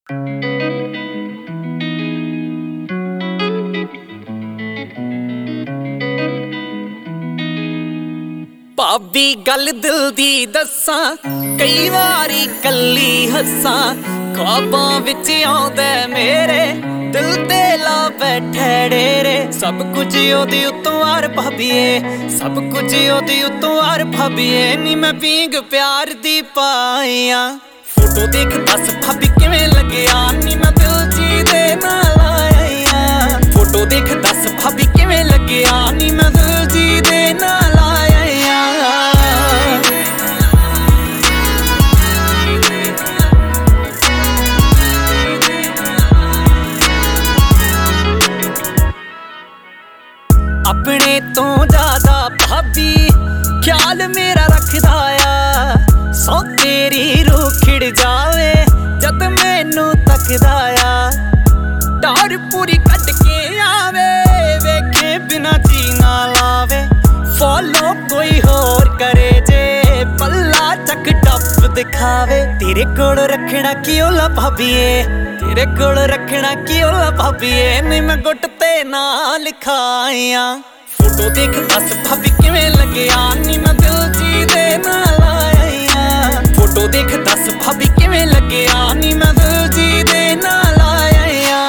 ਭਾਬੀ ਗੱਲ ਦਿਲ ਦੀ ਦੱਸਾਂ, ਕਈ ਵਾਰੀ ਕੱਲੀ ਹੱਸਾਂ। ख्वाबां विच आउंदा मेरे दिल ते ला बैठे डेरे। सब कुछ ओदी उत्तों आर भाभीए, सब कुछ ओदी उत्तों आर भाभीए। नी मैं पींग प्यार दी पाईया। फोटो देख दस भाभी किवें लगिया, नी मैं दिल जी दे नाल आईया। फोटो देख दस भाभी किवें लगिया, नी मैं दिल जी दे नाल आईया। अपने तो ज्यादा भाभी ख्याल मेरा रखदा आ। सौ तेरी रूह खिड़ जावे जद मैनू तकदा आ। डर पूरी कट के आवे वेखे बिना जी ना लावे। फॉलो कोई होर करे जे पल्ला चक टप दिखावे। तेरे कोल रखना की ओला भाभीए, तेरे कोल रखना की ओला भाभीए। नहीं मैं गुट ते ना लिखाइया। फोटो देख दस भाभी किवें लगिया, नी मैं दिल जी दे नाल आईया। फोटो देख दस भाभी किवें लगिया, नी मैं दिल जी दे नाल आईया।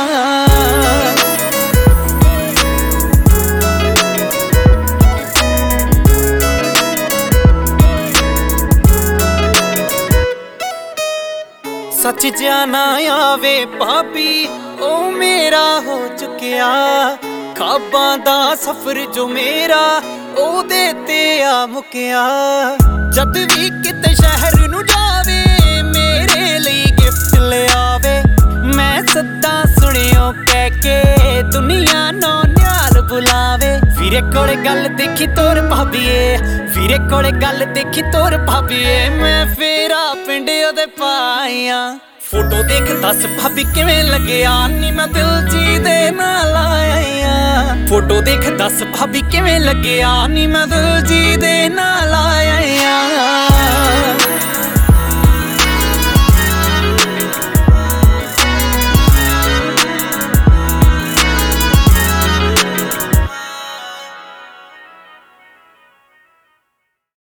सच जाना आवे भाभी ओ मेरा हो चुकिया। ख्वाबां दा सफर जो मेरा ओदे ते आ मुकिया। जद भी किते शहर नू जावे मेरे लिए गिफ्ट ले आवे। मैं सदा सुनियो कह के दुनिया नौ न्याल बुलावे। वीरे कोले गल देखी तोर भाभीए, वीरे कोले गल देखी तोर भाभीए। मैं फेरा पिंड ओदे पाईया। फोटो देख दस भाभी किवें लगिया, नी मैं दिल जी दे नाल आईया। फोटो देख दस भाभी किवें लगिया, नी मैं दिल जी दे नाल